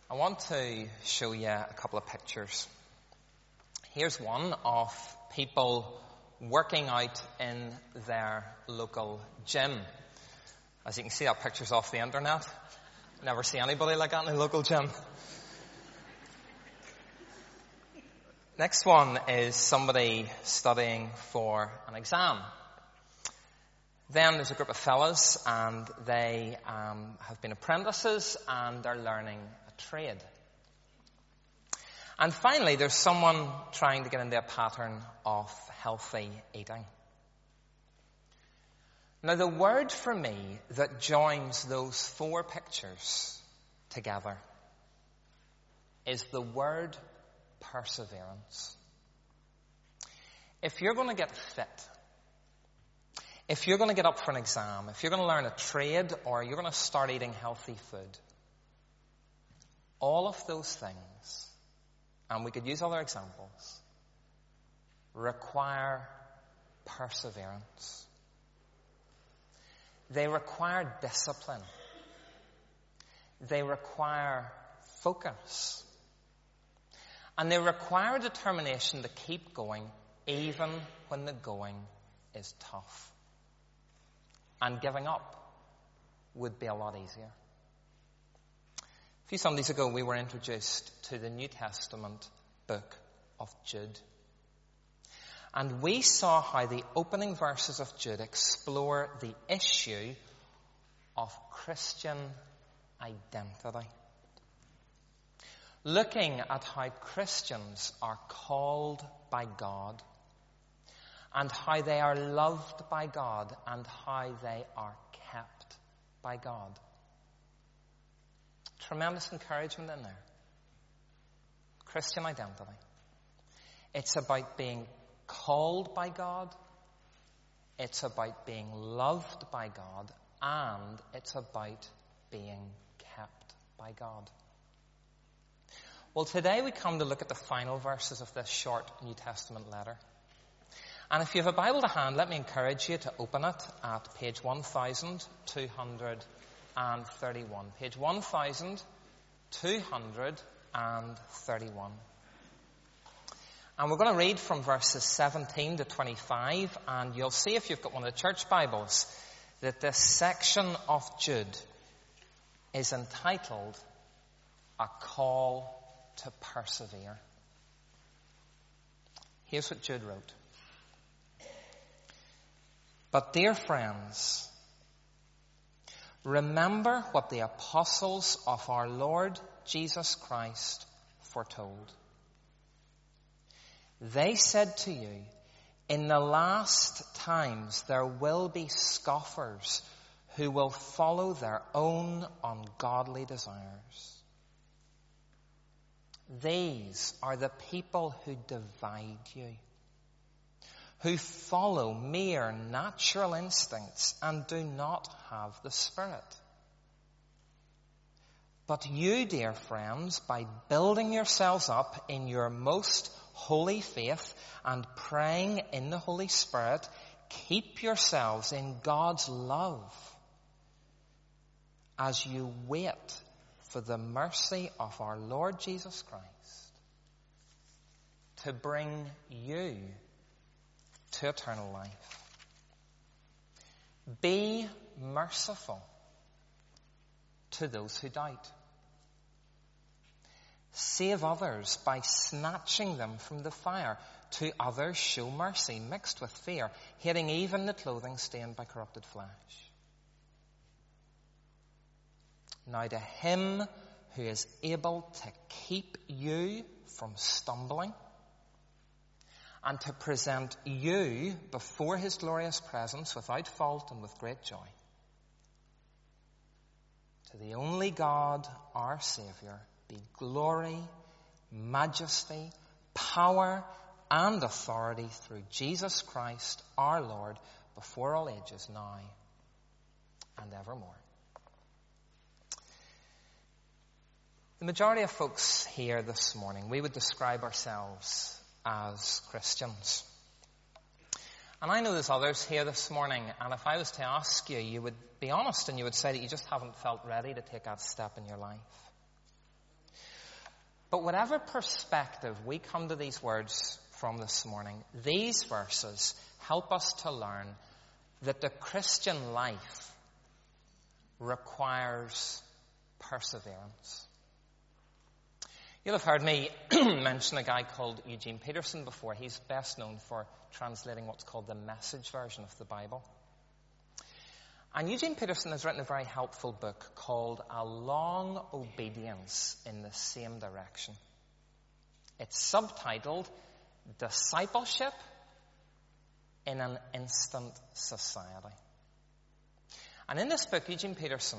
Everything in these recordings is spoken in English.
I want to show you a couple of pictures. Here's one of people working out in their local gym. As you can see, that picture's off the internet. Never see anybody like that in a local gym. Next one is somebody studying for an exam. Then there's a group of fellas, and they have been apprentices, and they're learning a trade. And finally, there's someone trying to get into a pattern of healthy eating. Now, the word for me that joins those four pictures together is the word perseverance. If you're going to get fit, if you're going to get up for an exam, if you're going to learn a trade, or you're going to start eating healthy food, all of those things, and we could use other examples, require perseverance. They require discipline. They require focus. And they require determination to keep going even when the going is tough. And giving up would be a lot easier. A few Sundays ago, we were introduced to the New Testament book of Jude. And we saw how the opening verses of Jude explore the issue of Christian identity. Looking at how Christians are called by God, and how they are loved by God, and how they are kept by God. Tremendous encouragement in there. Christian identity. It's about being called by God. It's about being loved by God. And it's about being kept by God. Well, today we come to look at the final verses of this short New Testament letter. And if you have a Bible to hand, let me encourage you to open it at page 1231. Page 1231. And we're going to read from verses 17 to 25, and you'll see if you've got one of the church Bibles that this section of Jude is entitled A Call to Persevere. Here's what Jude wrote. But dear friends, remember what the apostles of our Lord Jesus Christ foretold. They said to you, in the last times there will be scoffers who will follow their own ungodly desires. These are the people who divide you, who follow mere natural instincts and do not have the Spirit. But you, dear friends, by building yourselves up in your most holy faith and praying in the Holy Spirit, keep yourselves in God's love as you wait for the mercy of our Lord Jesus Christ to bring you to eternal life. Be merciful to those who doubt. Save others by snatching them from the fire. To others show mercy mixed with fear, hating even the clothing stained by corrupted flesh. Now to him who is able to keep you from stumbling and to present you before his glorious presence without fault and with great joy. To the only God, our Saviour, be glory, majesty, power, and authority through Jesus Christ our Lord, before all ages, now and evermore. The majority of folks here this morning, we would describe ourselves as Christians. And I know there's others here this morning, and if I was to ask you, you would be honest and you would say that you just haven't felt ready to take that step in your life. But whatever perspective we come to these words from this morning, these verses help us to learn that the Christian life requires perseverance. You'll have heard me mention a guy called Eugene Peterson before. He's best known for translating what's called the Message version of the Bible. And Eugene Peterson has written a very helpful book called A Long Obedience in the Same Direction. It's subtitled Discipleship in an Instant Society. And in this book, Eugene Peterson,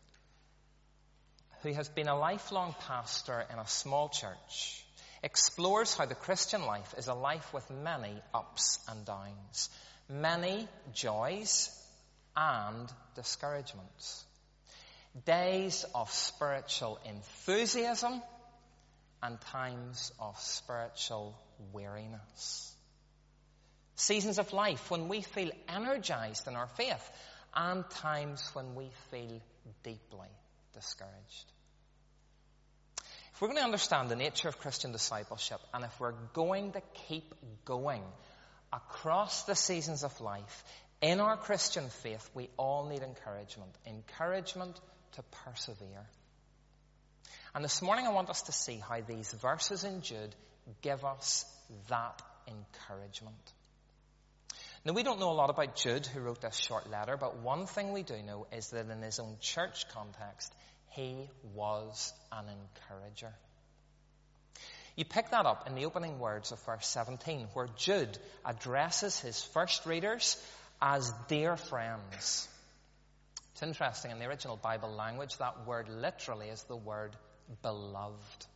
who has been a lifelong pastor in a small church, explores how the Christian life is a life with many ups and downs, many joys and discouragements, days of spiritual enthusiasm and times of spiritual weariness, seasons of life when we feel energized in our faith and times when we feel deeply discouraged. If we're going to understand the nature of Christian discipleship, and if we're going to keep going across the seasons of life in our Christian faith, we all need encouragement to persevere. And this morning I want us to see how these verses in Jude give us that encouragement. Now, we don't know a lot about Jude, who wrote this short letter, but one thing we do know is that in his own church context, he was an encourager. You pick that up in the opening words of verse 17, where Jude addresses his first readers as dear friends. It's interesting, in the original Bible language, that word literally is the word beloved.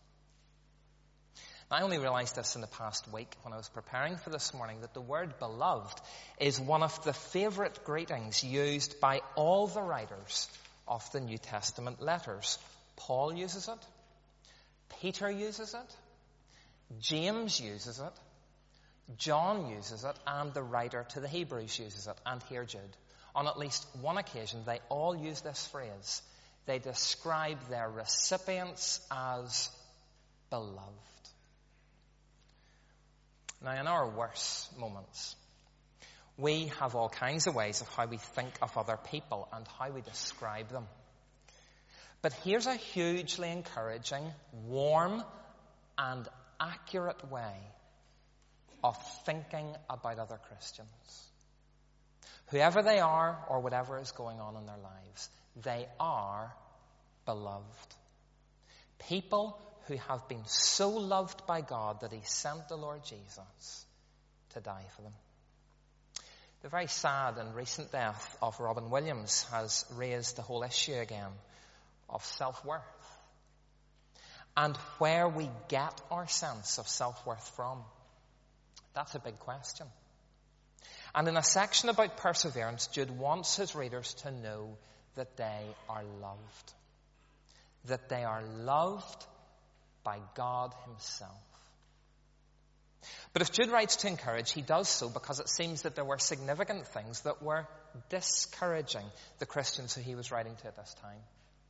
I only realized this in the past week when I was preparing for this morning, that the word beloved is one of the favorite greetings used by all the writers of the New Testament letters. Paul uses it, Peter uses it, James uses it, John uses it, and the writer to the Hebrews uses it, and here Jude. On at least one occasion, they all use this phrase. They describe their recipients as beloved. Now, in our worst moments, we have all kinds of ways of how we think of other people and how we describe them. But here's a hugely encouraging, warm, and accurate way of thinking about other Christians. Whoever they are or whatever is going on in their lives, they are beloved. People who have been so loved by God that he sent the Lord Jesus to die for them. The very sad and recent death of Robin Williams has raised the whole issue again of self-worth and where we get our sense of self-worth from. That's a big question. And in a section about perseverance, Jude wants his readers to know that they are loved. That they are loved by God himself. But if Jude writes to encourage, he does so because it seems that there were significant things that were discouraging the Christians who he was writing to at this time.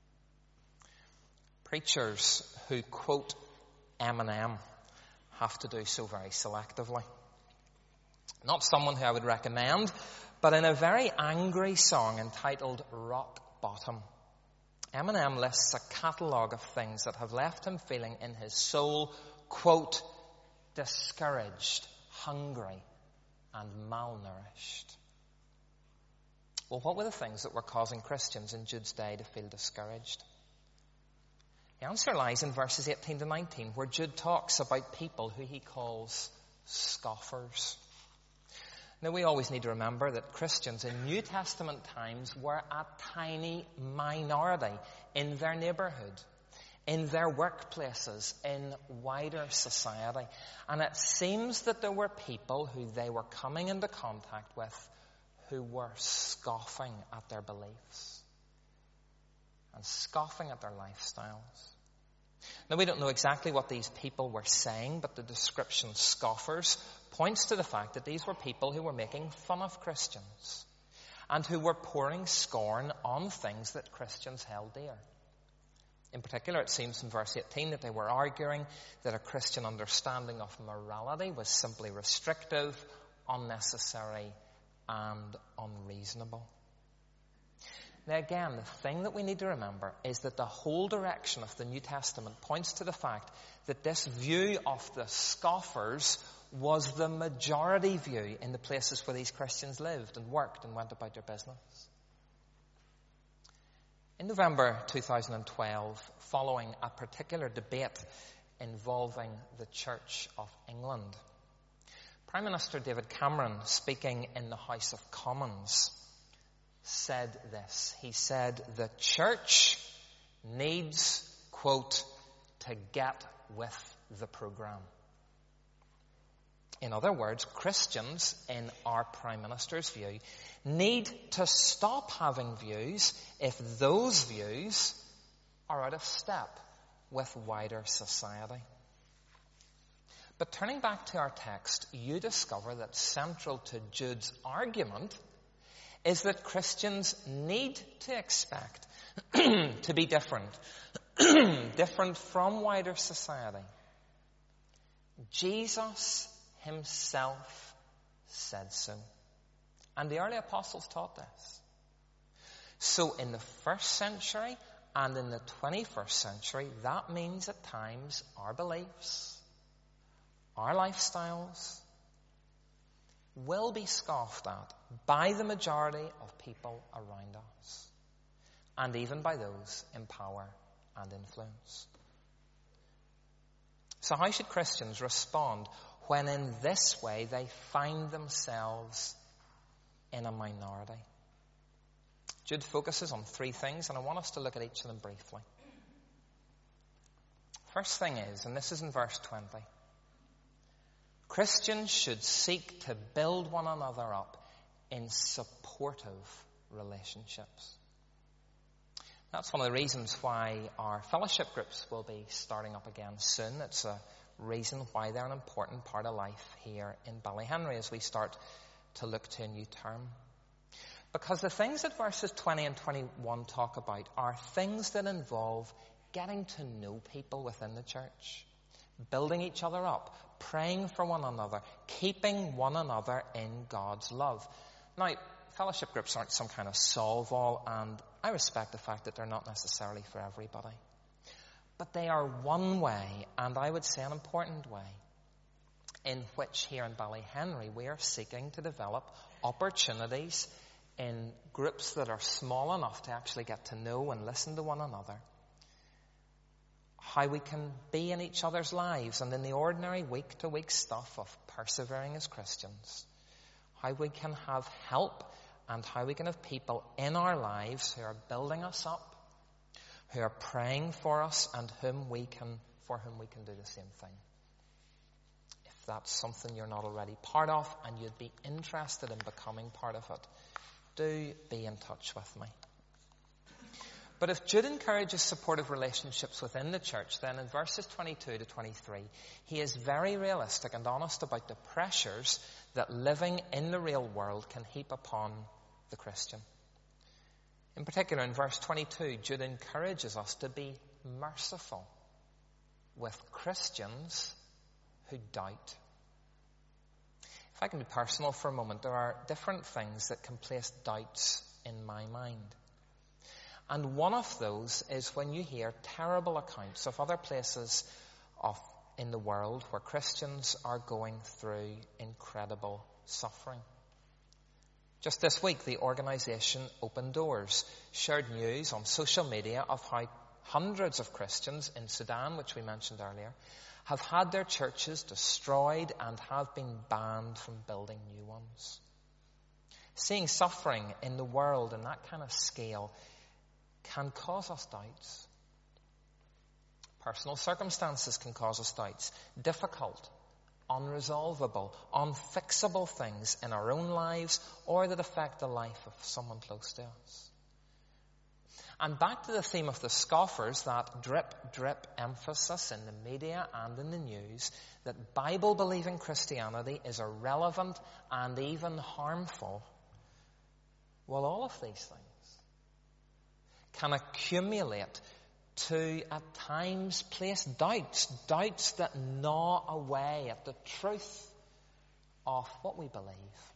Preachers who quote Eminem have to do so very selectively. Not someone who I would recommend, but in a very angry song entitled Rock Bottom, Eminem lists a catalogue of things that have left him feeling in his soul, quote, discouraged, hungry, and malnourished. Well, what were the things that were causing Christians in Jude's day to feel discouraged? The answer lies in verses 18 to 19, where Jude talks about people who he calls scoffers. Now, we always need to remember that Christians in New Testament times were a tiny minority in their neighborhood, in their workplaces, in wider society. And it seems that there were people who they were coming into contact with who were scoffing at their beliefs and scoffing at their lifestyles. Now, we don't know exactly what these people were saying, but the description scoffers points to the fact that these were people who were making fun of Christians and who were pouring scorn on things that Christians held dear. In particular, it seems in verse 18 that they were arguing that a Christian understanding of morality was simply restrictive, unnecessary, and unreasonable. Now again, the thing that we need to remember is that the whole direction of the New Testament points to the fact that this view of the scoffers was the majority view in the places where these Christians lived and worked and went about their business. In November 2012, following a particular debate involving the Church of England, Prime Minister David Cameron, speaking in the House of Commons, said this. He said, the church needs, quote, to get with the program. In other words, Christians, in our Prime Minister's view, need to stop having views if those views are out of step with wider society. But turning back to our text, you discover that central to Jude's argument is that Christians need to expect to be different, different from wider society. Jesus himself said so. And the early apostles taught this. So in the first century and in the 21st century, that means at times our beliefs, our lifestyles will be scoffed at by the majority of people around us, and even by those in power and influence. So how should Christians respond when in this way they find themselves in a minority? Jude focuses on three things, and I want us to look at each of them briefly. First thing is, and this is in verse 20, Christians should seek to build one another up in supportive relationships. That's one of the reasons why our fellowship groups will be starting up again soon. It's a reason why they're an important part of life here in Ballyhenry as we start to look to a new term. Because the things that verses 20 and 21 talk about are things that involve getting to know people within the church, building each other up, praying for one another, keeping one another in God's love. Now, fellowship groups aren't some kind of solve-all, and I respect the fact that they're not necessarily for everybody. But they are one way, and I would say an important way, in which here in Ballyhenry we are seeking to develop opportunities in groups that are small enough to actually get to know and listen to one another. How we can be in each other's lives and in the ordinary week-to-week stuff of persevering as Christians. How we can have help and how we can have people in our lives who are building us up, who are praying for us, and for whom we can do the same thing. If that's something you're not already part of and you'd be interested in becoming part of it, do be in touch with me. But if Jude encourages supportive relationships within the church, then in verses 22 to 23, he is very realistic and honest about the pressures that living in the real world can heap upon the Christian. In particular, in verse 22, Jude encourages us to be merciful with Christians who doubt. If I can be personal for a moment, there are different things that can place doubts in my mind. And one of those is when you hear terrible accounts of other places in the world where Christians are going through incredible suffering. Just this week, the organisation Open Doors shared news on social media of how hundreds of Christians in Sudan, which we mentioned earlier, have had their churches destroyed and have been banned from building new ones. Seeing suffering in the world in that kind of scale can cause us doubts. Personal circumstances can cause us doubts. Difficult, unresolvable, unfixable things in our own lives or that affect the life of someone close to us. And back to the theme of the scoffers, that drip emphasis in the media and in the news that Bible-believing Christianity is irrelevant and even harmful. Well, all of these things can accumulate to at times place doubts that gnaw away at the truth of what we believe.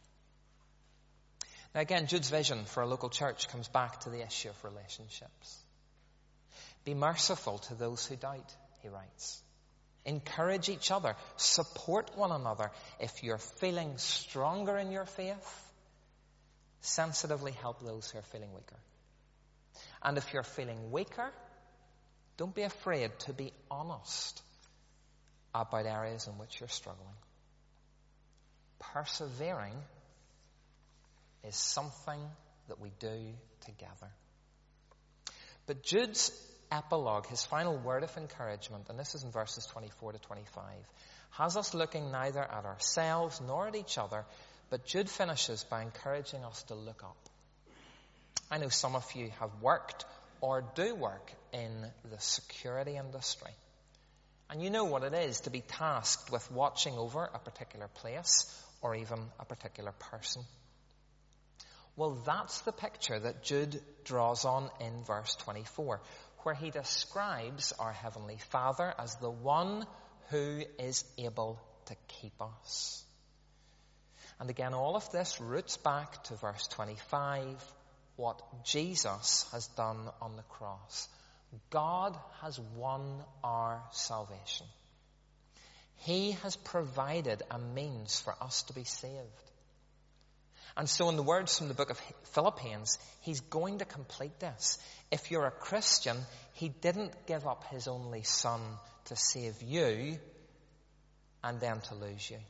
Now again, Jude's vision for a local church comes back to the issue of relationships. Be merciful to those who doubt, he writes. Encourage each other. Support one another. If you're feeling stronger in your faith, sensitively help those who are feeling weaker. And if you're feeling weaker, don't be afraid to be honest about areas in which you're struggling. Persevering is something that we do together. But Jude's epilogue, his final word of encouragement, and this is in verses 24 to 25, has us looking neither at ourselves nor at each other, but Jude finishes by encouraging us to look up. I know some of you have worked or do work in the security industry. And you know what it is to be tasked with watching over a particular place or even a particular person. Well, that's the picture that Jude draws on in verse 24, where he describes our Heavenly Father as the one who is able to keep us. And again, all of this roots back to verse 25, what Jesus has done on the cross. God has won our salvation. He has provided a means for us to be saved. And so in the words from the book of Philippians, he's going to complete this. If you're a Christian, he didn't give up his only son to save you and then to lose you.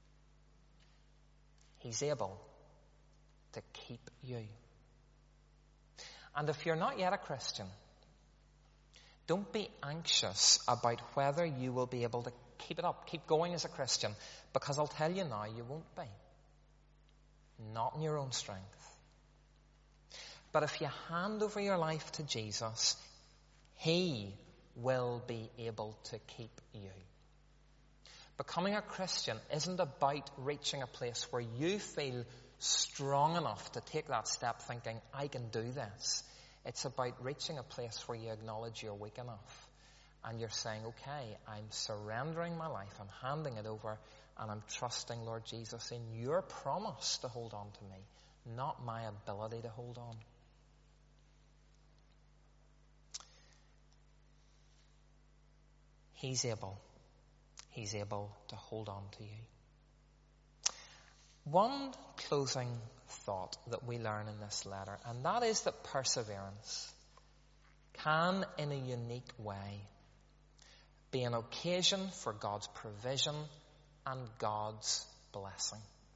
He's able to keep you. And if you're not yet a Christian, don't be anxious about whether you will be able to keep it up, keep going as a Christian, because I'll tell you now, you won't be. Not in your own strength. But if you hand over your life to Jesus, he will be able to keep you. Becoming a Christian isn't about reaching a place where you feel strong enough to take that step thinking, I can do this. It's about reaching a place where you acknowledge you're weak enough. And you're saying, okay, I'm surrendering my life, I'm handing it over, and I'm trusting, Lord Jesus, in your promise to hold on to me, not my ability to hold on. He's able to hold on to you. One closing thought that we learn in this letter, and that is that perseverance can, in a unique way, be an occasion for God's provision and God's blessing.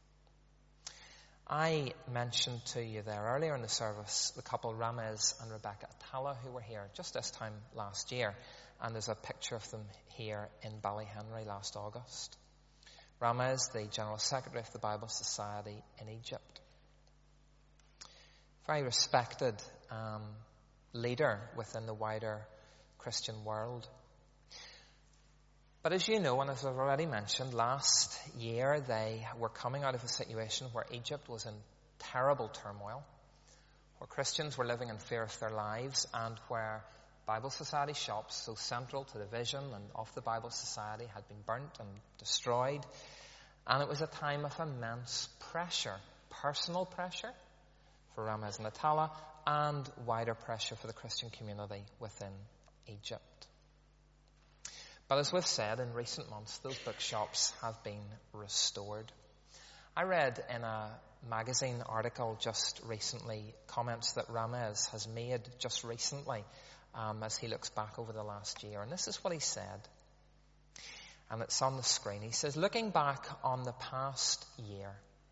I mentioned to you there earlier in the service the couple Ramez and Rebecca Atala who were here just this time last year, and there's a picture of them here in Ballyhenry last August. Ramez, the General Secretary of the Bible Society in Egypt. Very respected leader within the wider Christian world. But as you know, and as I've already mentioned, last year they were coming out of a situation where Egypt was in terrible turmoil, where Christians were living in fear of their lives, and where Bible Society shops, so central to the vision and of the Bible Society, had been burnt and destroyed. And it was a time of immense pressure, personal pressure for Ramez and Atala, and wider pressure for the Christian community within Egypt. But as we've said, in recent months, those bookshops have been restored. I read in a magazine article just recently comments that Ramez has made just recently as he looks back over the last year. And this is what he said. And it's on the screen. He says, looking back on the past year,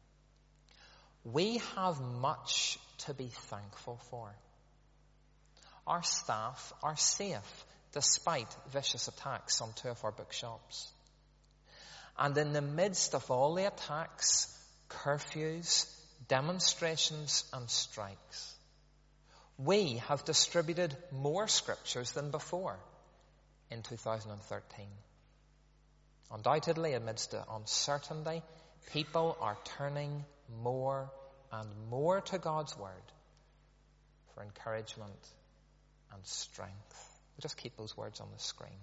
we have much to be thankful for. Our staff are safe despite vicious attacks on 2 of our bookshops. And in the midst of all the attacks, curfews, demonstrations and strikes, we have distributed more scriptures than before in 2013. Undoubtedly, amidst the uncertainty, people are turning more and more to God's word for encouragement and strength. We'll just keep those words on the screen.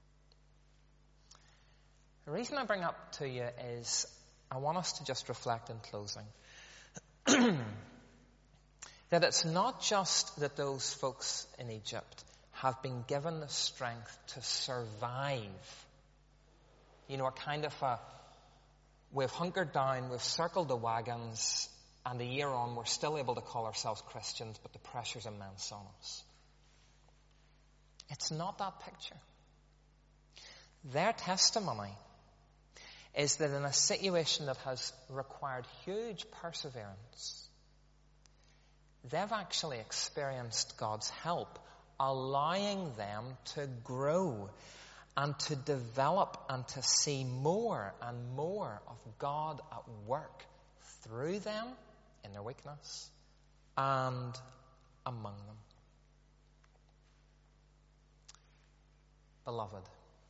The reason I bring up to you is I want us to just reflect in closing that it's not just that those folks in Egypt have been given the strength to survive. We've hunkered down, we've circled the wagons, and a year on we're still able to call ourselves Christians, but the pressure's immense on us. It's not that picture. Their testimony is that in a situation that has required huge perseverance, they've actually experienced God's help, allowing them to grow and to develop and to see more and more of God at work through them in their weakness and among them. Beloved,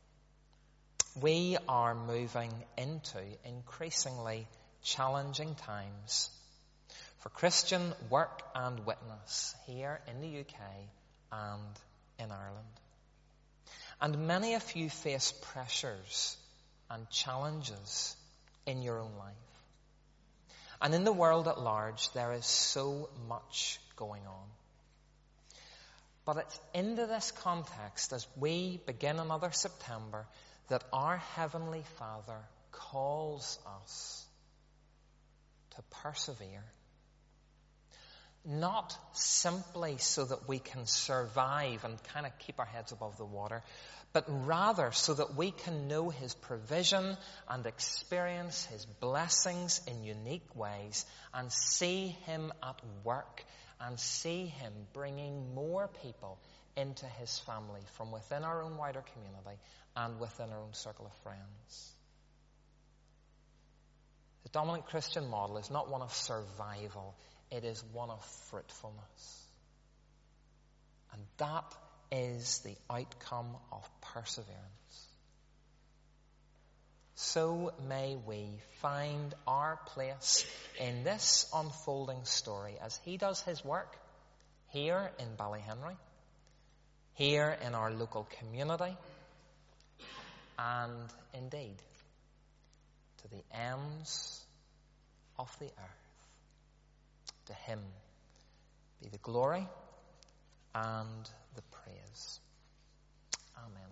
we are moving into increasingly challenging times for Christian work and witness here in the UK and in Ireland. And many of you face pressures and challenges in your own life. And in the world at large, there is so much going on. But it's into this context, as we begin another September, that our Heavenly Father calls us to persevere. Not simply so that we can survive and kind of keep our heads above the water, but rather so that we can know His provision and experience His blessings in unique ways and see Him at work and see Him bringing more people into His family from within our own wider community and within our own circle of friends. The dominant Christian model is not one of survival. It is one of fruitfulness. And that is the outcome of perseverance. So may we find our place in this unfolding story as He does His work here in Ballyhenry, here in our local community, and indeed to the ends of the earth. To Him be the glory and the praise. Amen.